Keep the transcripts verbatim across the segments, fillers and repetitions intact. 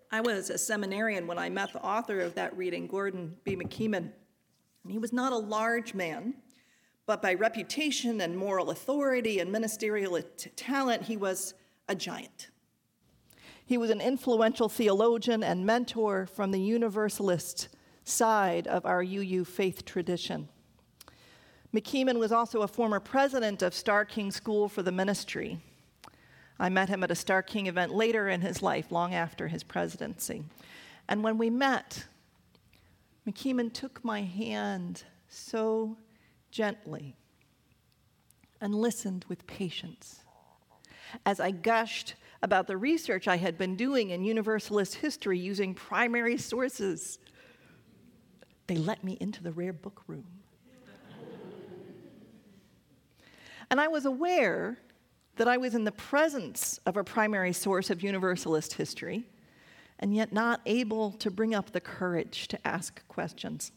I was a seminarian when I met the author of that reading, Gordon B. McKeeman. And he was not a large man, but by reputation and moral authority and ministerial t- talent, he was a giant. He was an influential theologian and mentor from the Universalist side of our U U faith tradition. McKeeman was also a former president of Starr King School for the Ministry. I met him at a Starr King event later in his life, long after his presidency. And when we met, McKeeman took my hand so gently and listened with patience as I gushed about the research I had been doing in Universalist history using primary sources. They let me into the rare book room. And I was aware that I was in the presence of a primary source of Universalist history, and yet not able to bring up the courage to ask questions.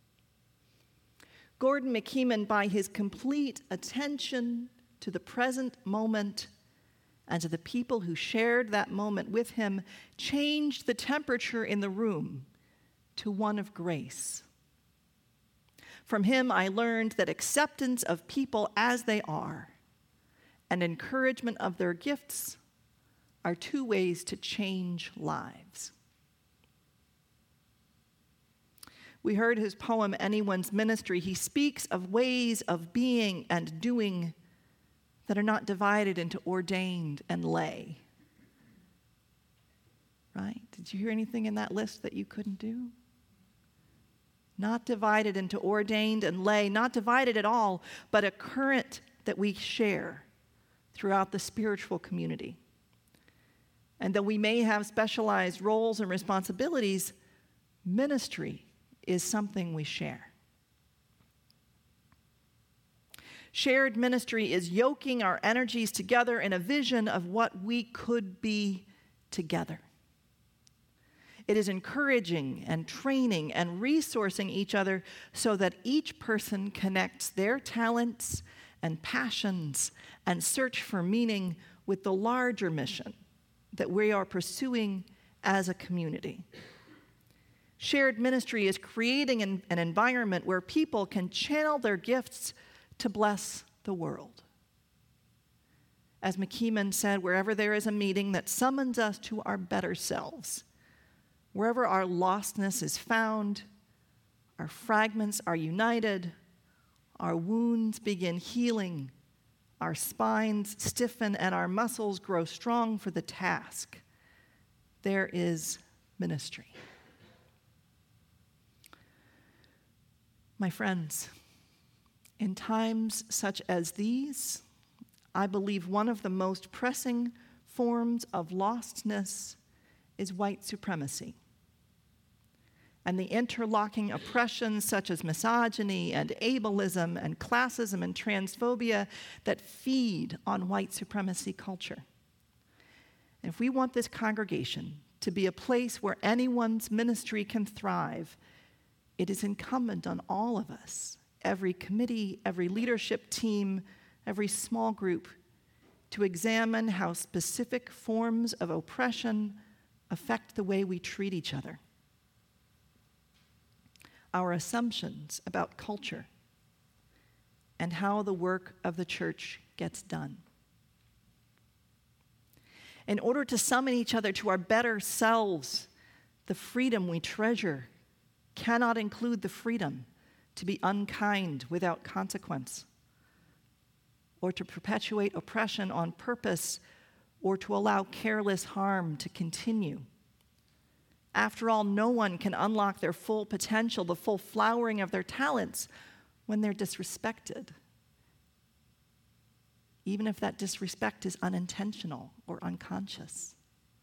Gordon McKeeman, by his complete attention to the present moment and to the people who shared that moment with him, changed the temperature in the room to one of grace. From him, I learned that acceptance of people as they are and encouragement of their gifts are two ways to change lives. We heard his poem, Anyone's Ministry. He speaks of ways of being and doing that are not divided into ordained and lay. Right? Did you hear anything in that list that you couldn't do? Not divided into ordained and lay, not divided at all, but a current that we share throughout the spiritual community. And though we may have specialized roles and responsibilities, ministry is something we share. Shared ministry is yoking our energies together in a vision of what we could be together. It is encouraging and training and resourcing each other so that each person connects their talents and passions and search for meaning with the larger mission that we are pursuing as a community. Shared ministry is creating an, an environment where people can channel their gifts to bless the world. As McKeeman said, wherever there is a meeting that summons us to our better selves, wherever our lostness is found, our fragments are united, our wounds begin healing, our spines stiffen, and our muscles grow strong for the task. There is ministry. My friends, in times such as these, I believe one of the most pressing forms of lostness is white supremacy and the interlocking oppressions such as misogyny and ableism and classism and transphobia that feed on white supremacy culture. And if we want this congregation to be a place where anyone's ministry can thrive, it is incumbent on all of us, every committee, every leadership team, every small group, to examine how specific forms of oppression affect the way we treat each other, our assumptions about culture, and how the work of the church gets done. In order to summon each other to our better selves, the freedom we treasure cannot include the freedom to be unkind without consequence, or to perpetuate oppression on purpose, or to allow careless harm to continue. After all, no one can unlock their full potential, the full flowering of their talents, when they're disrespected, even if that disrespect is unintentional or unconscious.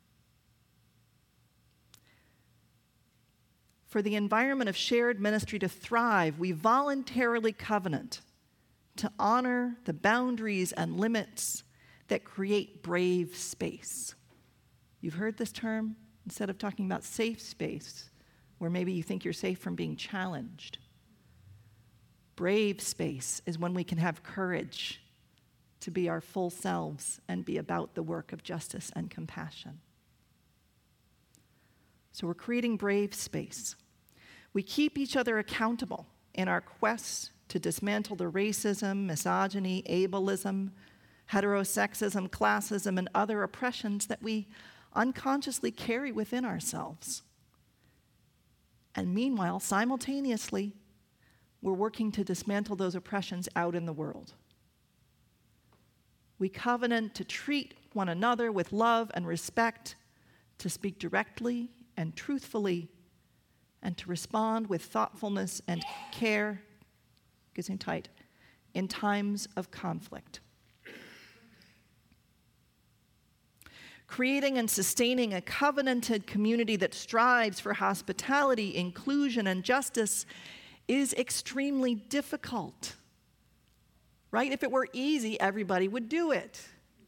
For the environment of shared ministry to thrive, we voluntarily covenant to honor the boundaries and limits that create brave space. You've heard this term? Instead of talking about safe space, where maybe you think you're safe from being challenged. Brave space is when we can have courage to be our full selves and be about the work of justice and compassion. So we're creating brave space. We keep each other accountable in our quest to dismantle the racism, misogyny, ableism, heterosexism, classism, and other oppressions that we unconsciously carry within ourselves. And meanwhile, simultaneously, we're working to dismantle those oppressions out in the world. We covenant to treat one another with love and respect, to speak directly and truthfully, and to respond with thoughtfulness and care, getting tight, in times of conflict. Creating and sustaining a covenanted community that strives for hospitality, inclusion, and justice is extremely difficult. Right? If it were easy, everybody would do it.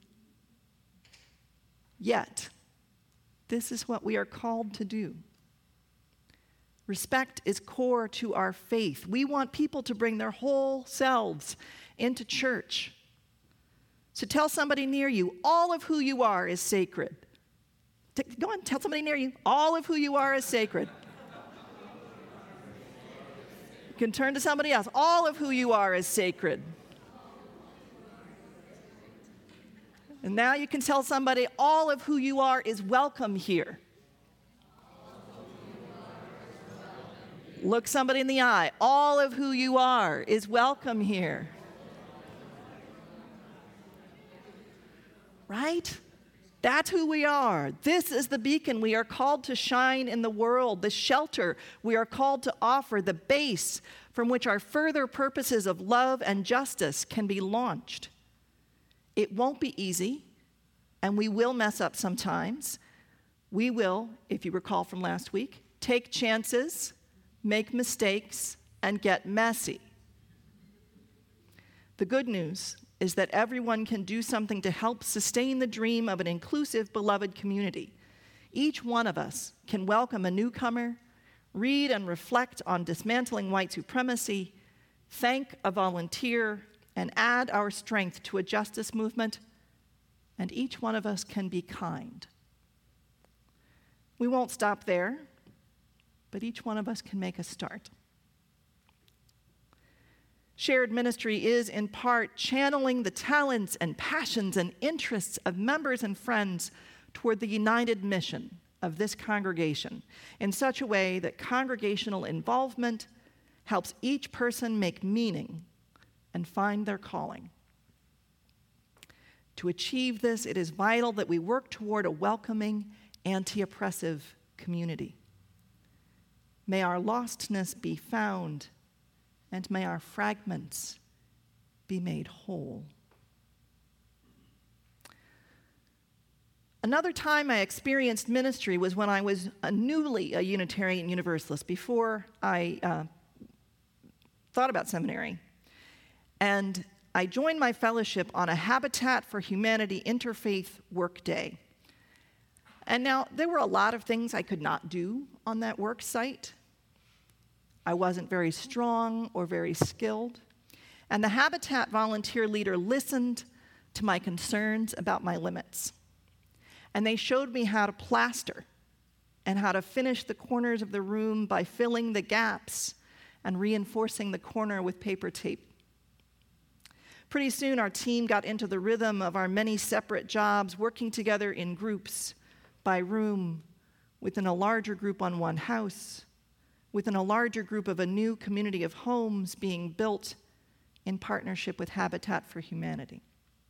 Yet, this is what we are called to do. Respect is core to our faith. We want people to bring their whole selves into church. So tell somebody near you, all of who you are is sacred. T- go on, tell somebody near you, all of who you are is sacred. You can turn to somebody else, all of who you are is sacred. And now you can tell somebody, all of who you are is welcome here. Look somebody in the eye, all of who you are is welcome here. Right? That's who we are. This is the beacon we are called to shine in the world, the shelter we are called to offer, the base from which our further purposes of love and justice can be launched. It won't be easy, and we will mess up sometimes. We will, if you recall from last week, take chances, make mistakes, and get messy. The good news is that everyone can do something to help sustain the dream of an inclusive, beloved community. Each one of us can welcome a newcomer, read and reflect on dismantling white supremacy, thank a volunteer, and add our strength to a justice movement, and each one of us can be kind. We won't stop there, but each one of us can make a start. Shared ministry is, in part, channeling the talents and passions and interests of members and friends toward the united mission of this congregation in such a way that congregational involvement helps each person make meaning and find their calling. To achieve this, it is vital that we work toward a welcoming, anti-oppressive community. May our lostness be found, and may our fragments be made whole. Another time I experienced ministry was when I was a newly a Unitarian Universalist, before I uh, thought about seminary. And I joined my fellowship on a Habitat for Humanity interfaith work day. And now, there were a lot of things I could not do on that work site. I wasn't very strong or very skilled. And the Habitat volunteer leader listened to my concerns about my limits. And they showed me how to plaster and how to finish the corners of the room by filling the gaps and reinforcing the corner with paper tape. Pretty soon, our team got into the rhythm of our many separate jobs, working together in groups, by room, within a larger group on one house, within a larger group of a new community of homes being built in partnership with Habitat for Humanity.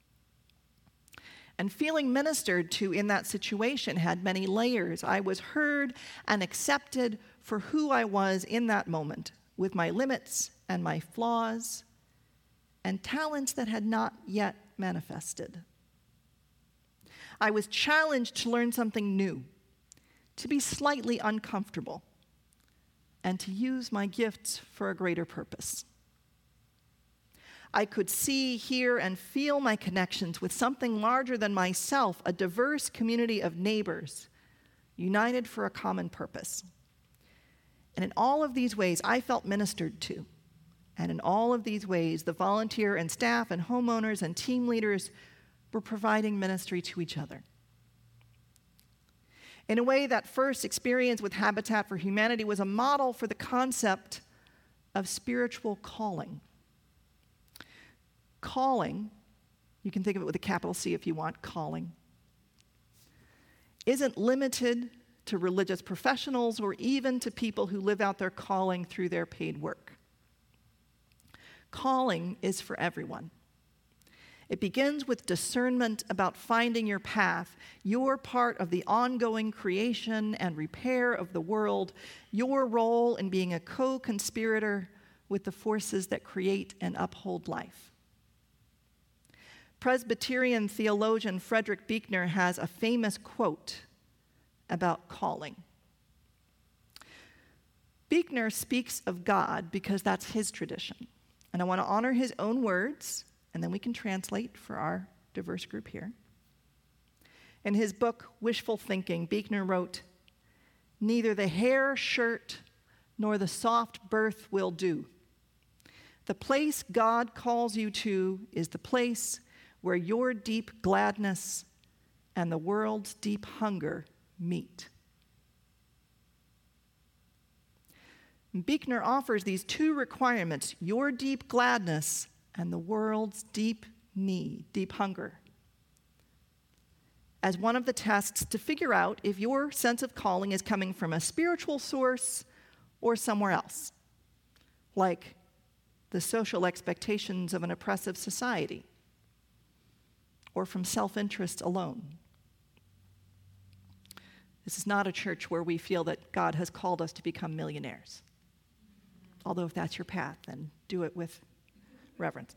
And feeling ministered to in that situation had many layers. I was heard and accepted for who I was in that moment, with my limits and my flaws and talents that had not yet manifested. I was challenged to learn something new, to be slightly uncomfortable, and to use my gifts for a greater purpose. I could see, hear, and feel my connections with something larger than myself, a diverse community of neighbors, united for a common purpose. And in all of these ways, I felt ministered to. And in all of these ways, the volunteer and staff and homeowners and team leaders were providing ministry to each other. In a way, that first experience with Habitat for Humanity was a model for the concept of spiritual calling. Calling, you can think of it with a capital C if you want, calling, isn't limited to religious professionals or even to people who live out their calling through their paid work. Calling is for everyone. It begins with discernment about finding your path, your part of the ongoing creation and repair of the world, your role in being a co-conspirator with the forces that create and uphold life. Presbyterian theologian Frederick Buechner has a famous quote about calling. Buechner speaks of God because that's his tradition. And I want to honor his own words, and then we can translate for our diverse group here. In his book, Wishful Thinking, Buechner wrote, "Neither the hair shirt nor the soft berth will do. The place God calls you to is the place where your deep gladness and the world's deep hunger meet." Buechner offers these two requirements, your deep gladness and the world's deep need, deep hunger, as one of the tests to figure out if your sense of calling is coming from a spiritual source or somewhere else, like the social expectations of an oppressive society, or from self-interest alone. This is not a church where we feel that God has called us to become millionaires. Although if that's your path, then do it with reverence.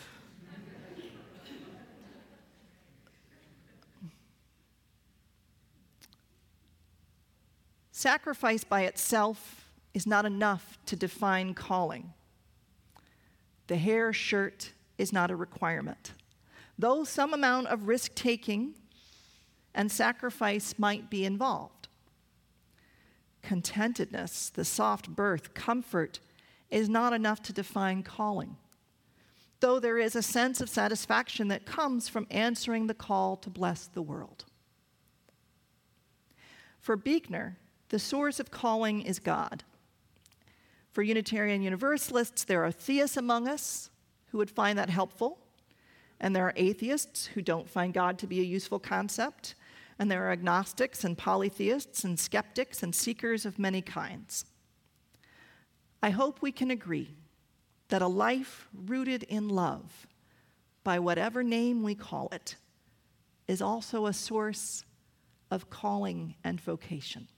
Sacrifice by itself is not enough to define calling. The hair shirt is not a requirement, though some amount of risk-taking and sacrifice might be involved. Contentedness, the soft berth, comfort, is not enough to define calling, though there is a sense of satisfaction that comes from answering the call to bless the world. For Buechner, the source of calling is God. For Unitarian Universalists, there are theists among us who would find that helpful, and there are atheists who don't find God to be a useful concept, and there are agnostics and polytheists and skeptics and seekers of many kinds. I hope we can agree that a life rooted in love, by whatever name we call it, is also a source of calling and vocation.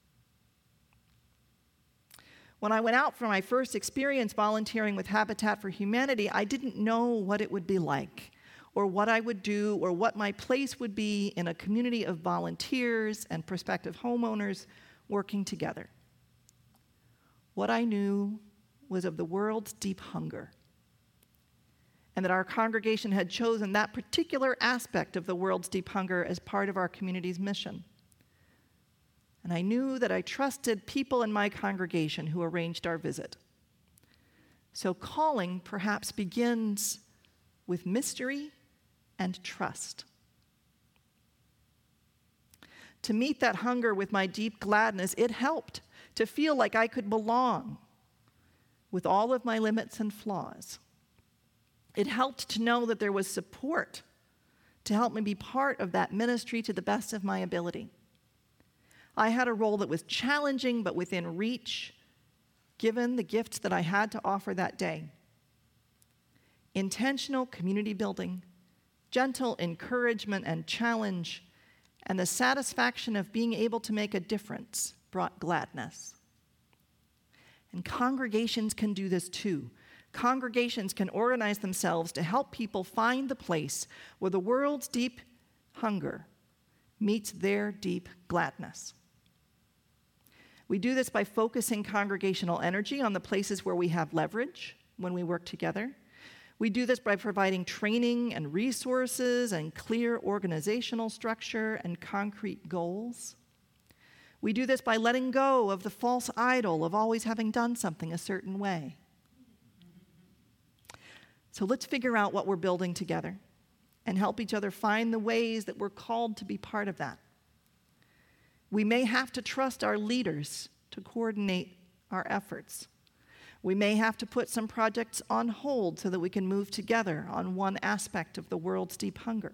When I went out for my first experience volunteering with Habitat for Humanity, I didn't know what it would be like, or what I would do, or what my place would be in a community of volunteers and prospective homeowners working together. What I knew was of the world's deep hunger, and that our congregation had chosen that particular aspect of the world's deep hunger as part of our community's mission. And I knew that I trusted people in my congregation who arranged our visit. So calling perhaps begins with mystery and trust. To meet that hunger with my deep gladness, it helped to feel like I could belong with all of my limits and flaws. It helped to know that there was support to help me be part of that ministry to the best of my ability. I had a role that was challenging but within reach, given the gifts that I had to offer that day. Intentional community building, gentle encouragement and challenge, and the satisfaction of being able to make a difference brought gladness. And congregations can do this too. Congregations can organize themselves to help people find the place where the world's deep hunger meets their deep gladness. We do this by focusing congregational energy on the places where we have leverage when we work together. We do this by providing training and resources and clear organizational structure and concrete goals. We do this by letting go of the false idol of always having done something a certain way. So let's figure out what we're building together and help each other find the ways that we're called to be part of that. We may have to trust our leaders to coordinate our efforts. We may have to put some projects on hold so that we can move together on one aspect of the world's deep hunger.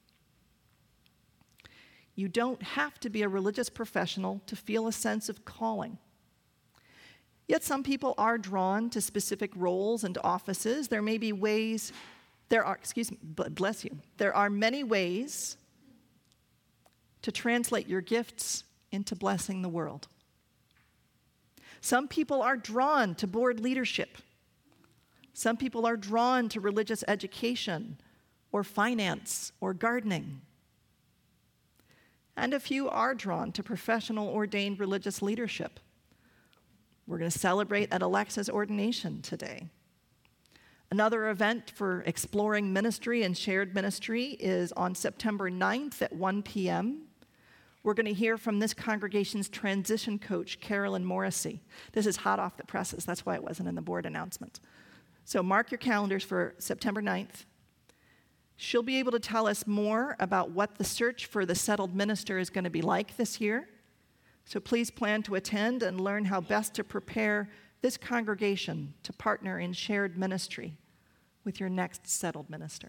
You don't have to be a religious professional to feel a sense of calling. Yet some people are drawn to specific roles and offices. There may be ways, there are, excuse me, bless you, there are many ways to translate your gifts into blessing the world. Some people are drawn to board leadership. Some people are drawn to religious education or finance or gardening. And a few are drawn to professional ordained religious leadership. We're going to celebrate at Alexa's ordination today. Another event for exploring ministry and shared ministry is on September ninth at one p.m. We're going to hear from this congregation's transition coach, Carolyn Morrissey. This is hot off the presses. That's why it wasn't in the board announcement. So mark your calendars for September ninth. She'll be able to tell us more about what the search for the settled minister is going to be like this year. So please plan to attend and learn how best to prepare this congregation to partner in shared ministry with your next settled minister.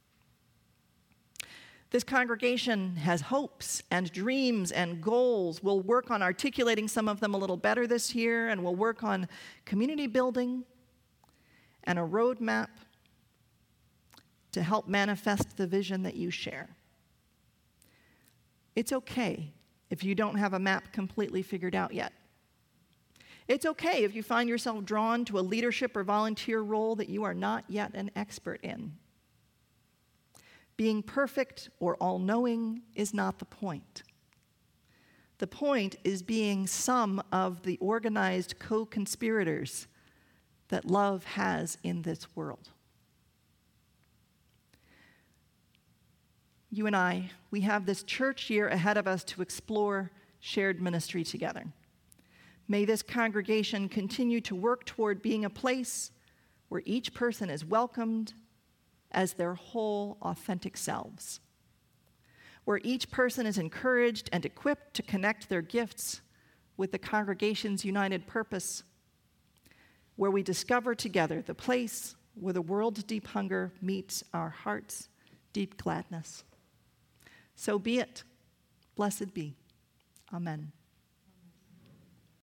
This congregation has hopes and dreams and goals. We'll work on articulating some of them a little better this year, and we'll work on community building and a roadmap to help manifest the vision that you share. It's okay if you don't have a map completely figured out yet. It's okay if you find yourself drawn to a leadership or volunteer role that you are not yet an expert in. Being perfect or all-knowing is not the point. The point is being some of the organized co-conspirators that love has in this world. You and I, we have this church year ahead of us to explore shared ministry together. May this congregation continue to work toward being a place where each person is welcomed as their whole, authentic selves, where each person is encouraged and equipped to connect their gifts with the congregation's united purpose, where we discover together the place where the world's deep hunger meets our heart's deep gladness. So be it. Blessed be. Amen.